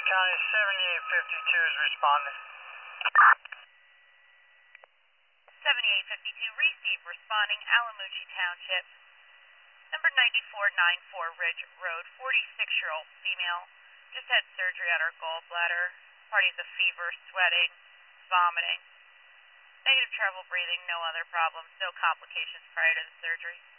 County 7852 is responding. 7852, receive, responding, Alamucci Township. Number 9494 Ridge Road, 46-year-old female. Just had surgery on her gallbladder. Party's a fever, sweating, vomiting. Negative trouble breathing, no other problems, no complications prior to the surgery.